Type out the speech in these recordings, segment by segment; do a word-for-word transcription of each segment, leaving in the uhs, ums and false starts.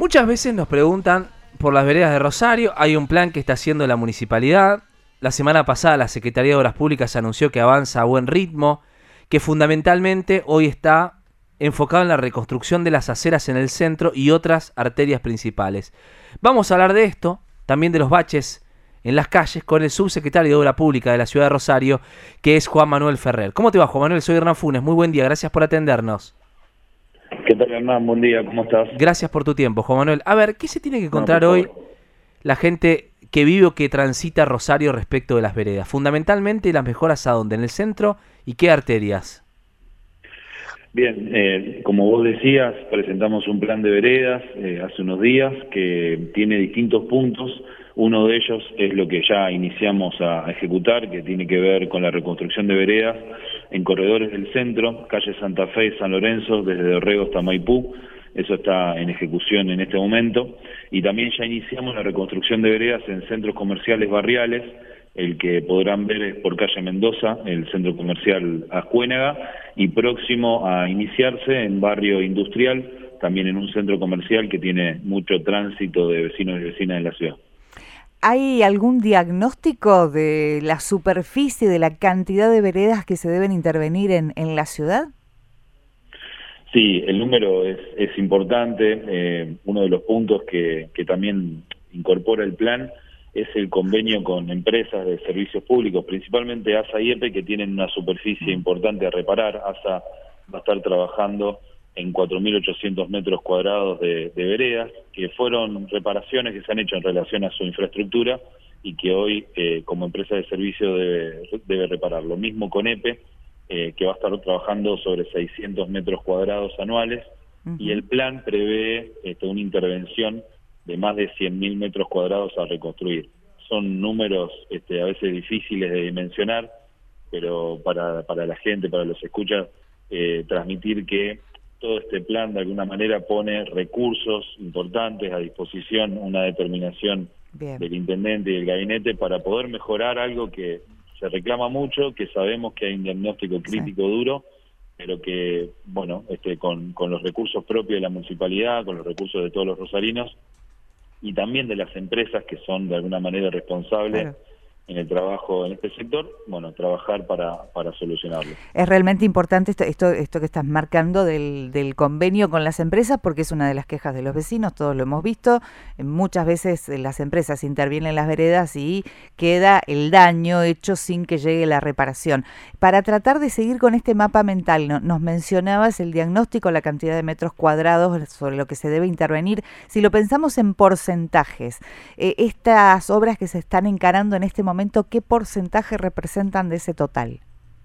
Muchas veces nos preguntan por las veredas de Rosario. Hay un plan que está haciendo la municipalidad. La semana pasada la Secretaría de Obras Públicas anunció que avanza a buen ritmo, que fundamentalmente hoy está enfocado en la reconstrucción de las aceras en el centro y otras arterias principales. Vamos a hablar de esto, también de los baches en las calles, con el subsecretario de Obra Pública de la ciudad de Rosario, que es Juan Manuel Ferrer. ¿Cómo te va, Juan Manuel? Soy Hernán Funes. Muy buen día, gracias por atendernos. ¿Qué tal, Hernán? Buen día, ¿cómo estás? Gracias por tu tiempo, Juan Manuel. A ver, ¿qué se tiene que encontrar No, hoy la gente que vive o que transita Rosario respecto de las veredas? Fundamentalmente las mejoras a dónde, en el centro, y qué arterias. Bien, eh, como vos decías, presentamos un plan de veredas eh, hace unos días que tiene distintos puntos. Uno de ellos es lo que ya iniciamos a ejecutar, que tiene que ver con la reconstrucción de veredas en corredores del centro, calle Santa Fe y San Lorenzo, desde Dorrego hasta Maipú. Eso está en ejecución en este momento. Y también ya iniciamos la reconstrucción de veredas en centros comerciales barriales. El que podrán ver es por calle Mendoza, el centro comercial Ascuénaga, y próximo a iniciarse en barrio industrial, también en un centro comercial que tiene mucho tránsito de vecinos y vecinas en la ciudad. ¿Hay algún diagnóstico de la superficie, de la cantidad de veredas que se deben intervenir en, en la ciudad? Sí, el número es, es importante. Eh, uno de los puntos que, que también incorpora el plan es el convenio con empresas de servicios públicos, principalmente ASA y E P E, que tienen una superficie importante a reparar. ASA va a estar trabajando en cuatro mil ochocientos metros cuadrados de, de veredas, que fueron reparaciones que se han hecho en relación a su infraestructura y que hoy, eh, como empresa de servicio, debe, debe reparar. Lo mismo con E P E, eh, que va a estar trabajando sobre seiscientos metros cuadrados anuales, uh-huh. Y el plan prevé este, una intervención de más de cien mil metros cuadrados a reconstruir. Son números este, a veces difíciles de dimensionar, pero para, para la gente, para los escuchas, eh, transmitir que todo este plan de alguna manera pone recursos importantes a disposición, una determinación Bien. del intendente y del gabinete para poder mejorar algo que se reclama mucho, que sabemos que hay un diagnóstico crítico sí. duro, pero que, bueno, este, con, con los recursos propios de la municipalidad, con los recursos de todos los rosarinos, y también de las empresas que son de alguna manera responsables claro. en el trabajo en este sector, bueno, trabajar para, para solucionarlo. Es realmente importante esto, esto, esto que estás marcando del, del convenio con las empresas, porque es una de las quejas de los vecinos, todos lo hemos visto. Muchas veces las empresas intervienen en las veredas y queda el daño hecho sin que llegue la reparación. Para tratar de seguir con este mapa mental, ¿no? Nos mencionabas el diagnóstico, la cantidad de metros cuadrados sobre lo que se debe intervenir. Si lo pensamos en porcentajes, eh, estas obras que se están encarando en este momento, ¿qué porcentaje representan de ese total?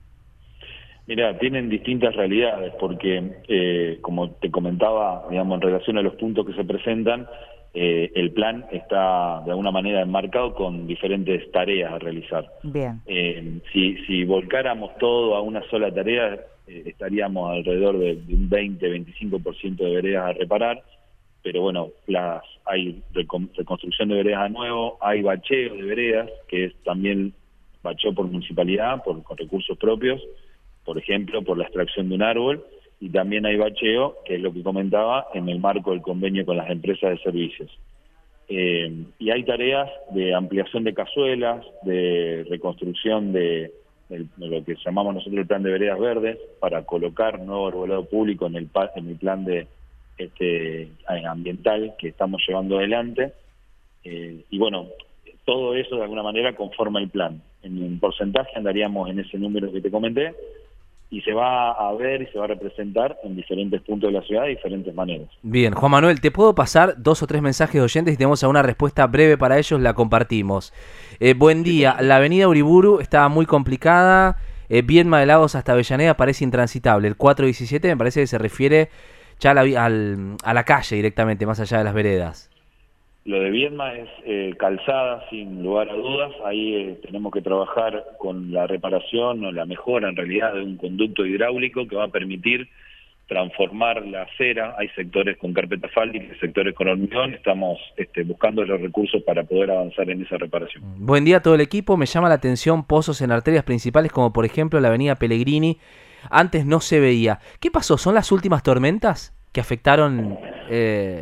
Mira, tienen distintas realidades porque, eh, como te comentaba, digamos, en relación a los puntos que se presentan, eh, el plan está de alguna manera enmarcado con diferentes tareas a realizar. Bien. Eh, si, si volcáramos todo a una sola tarea, eh, estaríamos alrededor de, de un veinte a veinticinco por ciento de veredas a reparar, pero bueno, las hay reconstrucción de veredas a nuevo, hay bacheo de veredas, que es también bacheo por municipalidad, por, con recursos propios, por ejemplo, por la extracción de un árbol, y también hay bacheo, que es lo que comentaba, en el marco del convenio con las empresas de servicios. Eh, y hay tareas de ampliación de cazuelas, de reconstrucción de, de, de lo que llamamos nosotros el plan de veredas verdes, para colocar nuevo arbolado público en el, en el plan de Este, ambiental que estamos llevando adelante, eh, y bueno, todo eso de alguna manera conforma el plan. En un porcentaje andaríamos en ese número que te comenté, y se va a ver y se va a representar en diferentes puntos de la ciudad de diferentes maneras. Bien, Juan Manuel, te puedo pasar dos o tres mensajes de oyentes y tenemos alguna respuesta breve para ellos, la compartimos. Eh, buen día, la avenida Uriburu está muy complicada, eh, Viedma de Lagos hasta Avellaneda parece intransitable, el cuatro diecisiete me parece que se refiere ya a la, al, a la calle directamente, más allá de las veredas. Lo de Viedma es eh, calzada, sin lugar a dudas. Ahí eh, tenemos que trabajar con la reparación o la mejora, en realidad, de un conducto hidráulico que va a permitir transformar la acera. Hay sectores con carpeta asfáltica, sectores con hormigón. Estamos este, buscando los recursos para poder avanzar en esa reparación. Buen día a todo el equipo. Me llama la atención pozos en arterias principales, como por ejemplo la avenida Pellegrini. Antes no se veía. ¿Qué pasó? ¿Son las últimas tormentas que afectaron eh,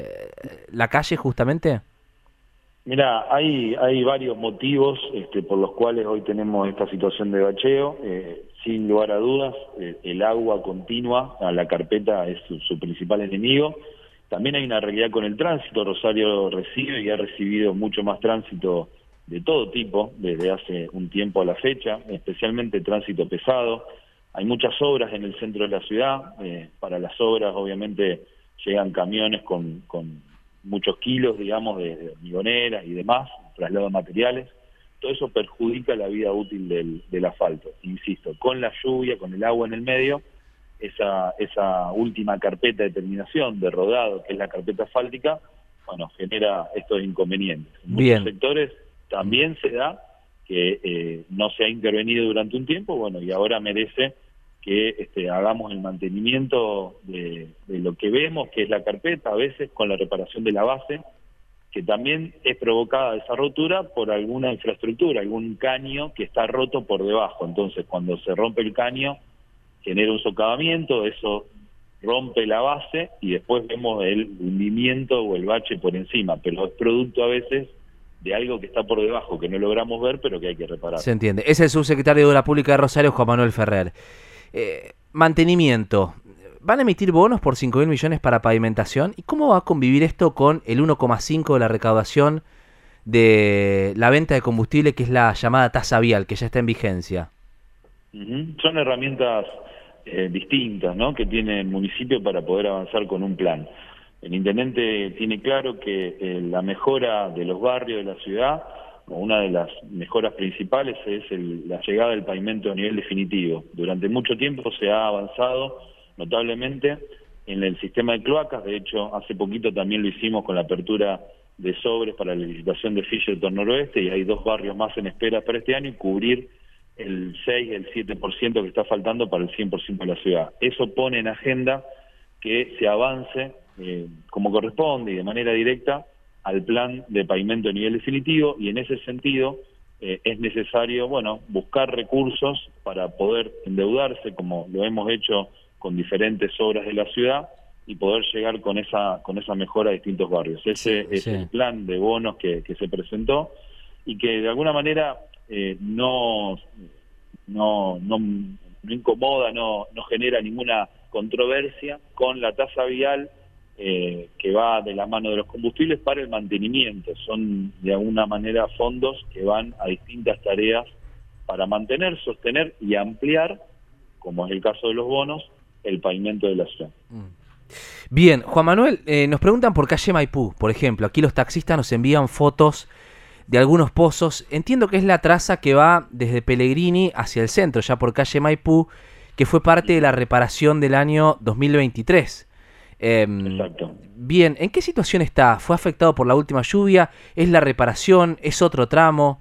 la calle justamente? Mira, hay, hay varios motivos este, por los cuales hoy tenemos esta situación de bacheo. Eh, sin lugar a dudas, eh, el agua continua a la carpeta es su, su principal enemigo. También hay una realidad con el tránsito. Rosario recibe y ha recibido mucho más tránsito de todo tipo desde hace un tiempo a la fecha, especialmente tránsito pesado. Hay muchas obras en el centro de la ciudad. Eh, para las obras, obviamente, llegan camiones con... con muchos kilos, digamos, de, de hormigoneras y demás, traslado de materiales. Todo eso perjudica la vida útil del, del asfalto. Insisto, con la lluvia, con el agua en el medio, esa, esa última carpeta de terminación de rodado, que es la carpeta asfáltica, bueno, genera estos inconvenientes. En Bien. muchos sectores también se da que eh, no se ha intervenido durante un tiempo, bueno, y ahora merece que este, hagamos el mantenimiento de, de lo que vemos, que es la carpeta, a veces con la reparación de la base, que también es provocada esa rotura por alguna infraestructura, algún caño que está roto por debajo. Entonces, cuando se rompe el caño, genera un socavamiento, eso rompe la base y después vemos el hundimiento o el bache por encima, pero es producto a veces de algo que está por debajo, que no logramos ver, pero que hay que reparar. Se entiende. Es el subsecretario de Obra Pública de Rosario, Juan Manuel Ferrer. Eh, mantenimiento. ¿Van a emitir bonos por cinco mil millones para pavimentación? ¿Y cómo va a convivir esto con el uno coma cinco de la recaudación de la venta de combustible, que es la llamada tasa vial, que ya está en vigencia? Uh-huh. Son herramientas eh, distintas, ¿no?, que tiene el municipio para poder avanzar con un plan. El intendente tiene claro que eh, la mejora de los barrios de la ciudad, una de las mejoras principales, es el, la llegada del pavimento a nivel definitivo. Durante mucho tiempo se ha avanzado notablemente en el sistema de cloacas. De hecho, hace poquito también lo hicimos con la apertura de sobres para la licitación de Fisherton Noroeste, y hay dos barrios más en espera para este año, y cubrir el seis, el siete por ciento que está faltando para el cien por ciento de la ciudad. Eso pone en agenda que se avance eh, como corresponde y de manera directa al plan de pavimento a nivel definitivo, y en ese sentido eh, es necesario, bueno, buscar recursos para poder endeudarse, como lo hemos hecho con diferentes obras de la ciudad, y poder llegar con esa con esa mejora a distintos barrios. Ese sí, es sí. el plan de bonos que, que se presentó, y que de alguna manera eh, no, no, no, no incomoda, no, no genera ninguna controversia con la tasa vial, Eh, que va de la mano de los combustibles para el mantenimiento. Son de alguna manera fondos que van a distintas tareas para mantener, sostener y ampliar, como es el caso de los bonos, el pavimento de la ciudad. Bien, Juan Manuel, eh, nos preguntan por calle Maipú, por ejemplo. Aquí los taxistas nos envían fotos de algunos pozos. Entiendo que es la traza que va desde Pellegrini hacia el centro, ya por calle Maipú, que fue parte de la reparación del año dos mil veintitrés. Eh, Exacto. Bien, ¿en qué situación está? ¿Fue afectado por la última lluvia? ¿Es la reparación? ¿Es otro tramo?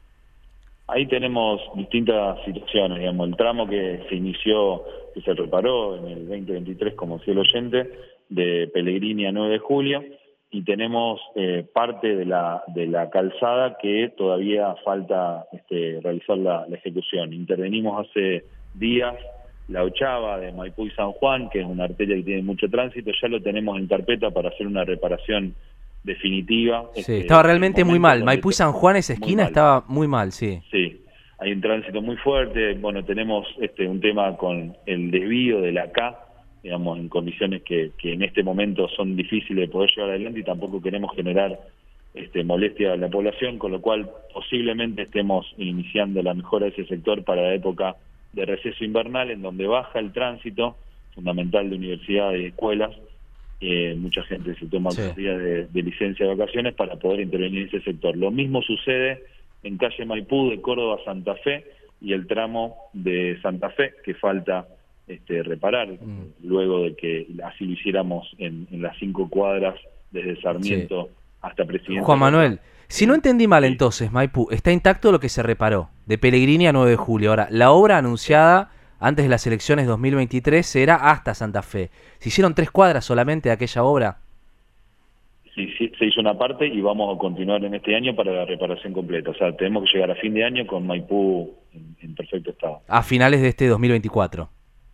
Ahí tenemos distintas situaciones, digamos. El tramo que se inició, que se reparó en el veinte veintitrés, como decía el oyente, de Pellegrini a nueve de julio, y tenemos eh, parte de la de la calzada que todavía falta este, realizar la, la ejecución. Intervenimos hace días la ochava de Maipú y San Juan, que es una arteria que tiene mucho tránsito. Ya lo tenemos en carpeta para hacer una reparación definitiva. Sí, este, estaba realmente muy mal. donde Maipú y San Juan, esa esquina estaba muy mal, sí. Sí, hay un tránsito muy fuerte. Bueno, tenemos este un tema con el desvío de la K, digamos, en condiciones que, que en este momento son difíciles de poder llevar adelante, y tampoco queremos generar este, molestia a la población, con lo cual posiblemente estemos iniciando la mejora de ese sector para la época de receso invernal, en donde baja el tránsito fundamental de universidades y escuelas. Eh, mucha gente se toma sí. días de, de licencia de vacaciones para poder intervenir en ese sector. Lo mismo sucede en calle Maipú de Córdoba a Santa Fe, y el tramo de Santa Fe que falta este, reparar, mm. luego de que así lo hiciéramos en, en las cinco cuadras desde Sarmiento sí. hasta Presidente. Juan Manuel, si no entendí mal, entonces, Maipú, está intacto lo que se reparó, de Pellegrini a nueve de julio. Ahora, la obra anunciada antes de las elecciones dos mil veintitrés era hasta Santa Fe. ¿Se hicieron tres cuadras solamente de aquella obra? Sí, sí, se hizo una parte y vamos a continuar en este año para la reparación completa. O sea, tenemos que llegar a fin de año con Maipú en, en perfecto estado. A finales de este dos mil veinticuatro.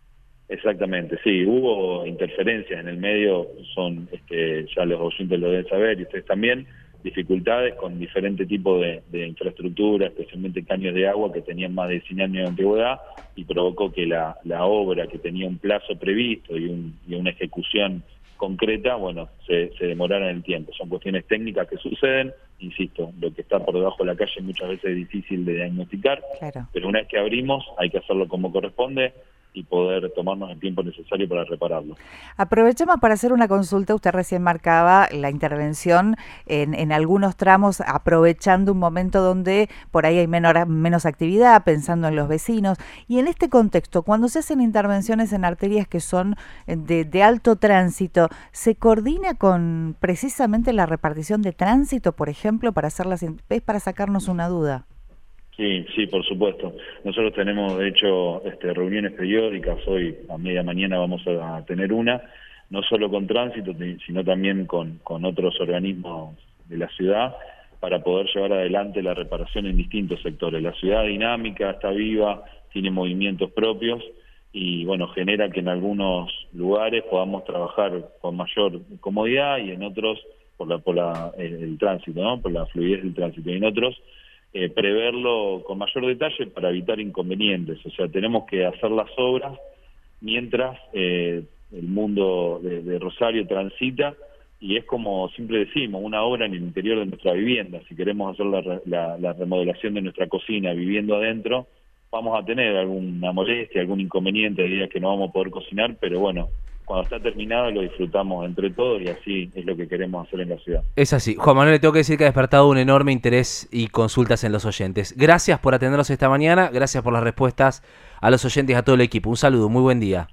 Exactamente, sí, hubo interferencias en el medio, son este, ya los oyentes lo deben saber y ustedes también, dificultades con diferentes tipos de, de infraestructura, especialmente caños de agua que tenían más de cien años de antigüedad y provocó que la, la obra que tenía un plazo previsto y, un, y una ejecución concreta, bueno, se, se demorara en el tiempo. Son cuestiones técnicas que suceden, insisto, lo que está por debajo de la calle muchas veces es difícil de diagnosticar, claro. Pero una vez que abrimos hay que hacerlo como corresponde y poder tomarnos el tiempo necesario para repararlo. Aprovechamos para hacer una consulta. Usted recién marcaba la intervención en, en algunos tramos, aprovechando un momento donde por ahí hay menor, menos actividad, pensando en los vecinos. Y en este contexto, cuando se hacen intervenciones en arterias que son de, de alto tránsito, ¿se coordina con precisamente la repartición de tránsito, por ejemplo, para hacerlas? Es para sacarnos una duda. Sí, sí, por supuesto. Nosotros tenemos, de hecho, este, reuniones periódicas. Hoy a media mañana vamos a tener una, no solo con tránsito, sino también con, con otros organismos de la ciudad, para poder llevar adelante la reparación en distintos sectores. La ciudad dinámica, está viva, tiene movimientos propios y, bueno, genera que en algunos lugares podamos trabajar con mayor comodidad y en otros por la por la el, el tránsito, ¿no? Por la fluidez del tránsito. Y en otros Eh, preverlo con mayor detalle para evitar inconvenientes. O sea, tenemos que hacer las obras mientras eh, el mundo de, de Rosario transita, y es como siempre decimos, una obra en el interior de nuestra vivienda. Si queremos hacer la, la, la remodelación de nuestra cocina viviendo adentro, vamos a tener alguna molestia, algún inconveniente, días que no vamos a poder cocinar, pero bueno, cuando está terminado lo disfrutamos entre todos y así es lo que queremos hacer en la ciudad. Es así. Juan Manuel, le tengo que decir que ha despertado un enorme interés y consultas en los oyentes. Gracias por atendernos esta mañana, gracias por las respuestas a los oyentes y a todo el equipo. Un saludo, muy buen día.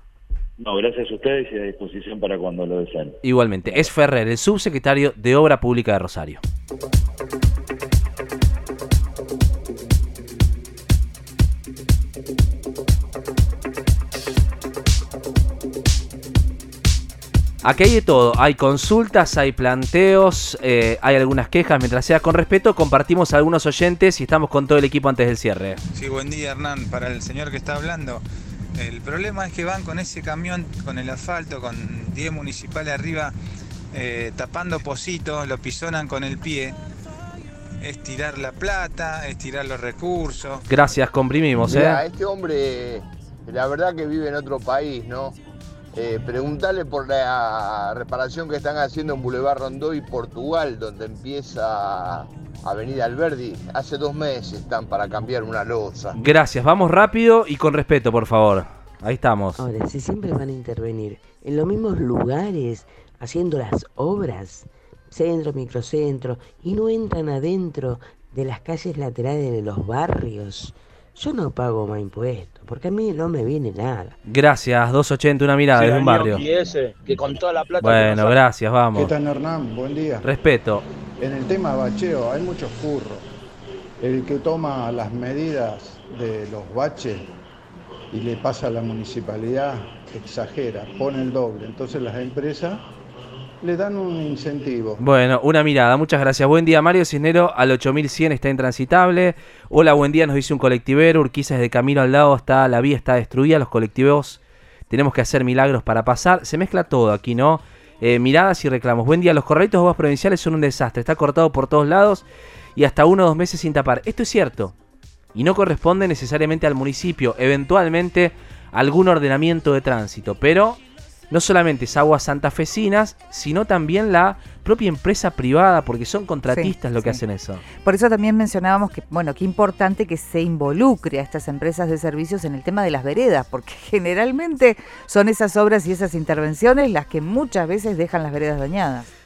No, gracias a ustedes y a disposición para cuando lo deseen. Igualmente. Es Ferrer, el subsecretario de Obra Pública de Rosario. Aquí hay de todo, hay consultas, hay planteos, eh, hay algunas quejas. Mientras sea con respeto, compartimos a algunos oyentes y estamos con todo el equipo antes del cierre. Sí, buen día, Hernán. Para el señor que está hablando, el problema es que van con ese camión, con el asfalto, con diez municipales arriba, eh, tapando pocitos, lo pisonan con el pie. Es tirar la plata, es tirar los recursos. Gracias, comprimimos, ¿eh? Mirá, este hombre, la verdad que vive en otro país, ¿no? Eh, preguntarle por la reparación que están haciendo en Boulevard Rondoy, Portugal, donde empieza Avenida Alberdi. Hace dos meses están para cambiar una losa. Gracias, vamos rápido y con respeto, por favor. Ahí estamos. Ahora, si siempre van a intervenir en los mismos lugares, haciendo las obras, centro, microcentro, y no entran adentro de las calles laterales de los barrios, yo no pago más impuestos, porque a mí no me viene nada. Gracias, doscientos ochenta, una mirada desde un barrio. Y ese, que con toda la plata bueno, que gracias, vamos. ¿Qué tal, Hernán? Buen día. Respeto. En el tema bacheo hay muchos curros. El que toma las medidas de los baches y le pasa a la municipalidad exagera, pone el doble. Entonces las empresas le dan un incentivo. Bueno, una mirada, muchas gracias. Buen día, Mario Cisnero, al ocho mil cien está intransitable. Hola, buen día, nos dice un colectivero. Urquiza de camino al lado, está, la vía está destruida, los colectivos tenemos que hacer milagros para pasar. Se mezcla todo aquí, ¿no? Eh, miradas y reclamos. Buen día, los corralitos de aguas provinciales son un desastre, está cortado por todos lados y hasta uno o dos meses sin tapar. Esto es cierto y no corresponde necesariamente al municipio, eventualmente algún ordenamiento de tránsito, pero no solamente es aguas santafesinas, sino también la propia empresa privada, porque son contratistas sí, lo que sí. hacen eso. Por eso también mencionábamos que, bueno, qué importante que se involucre a estas empresas de servicios en el tema de las veredas, porque generalmente son esas obras y esas intervenciones las que muchas veces dejan las veredas dañadas.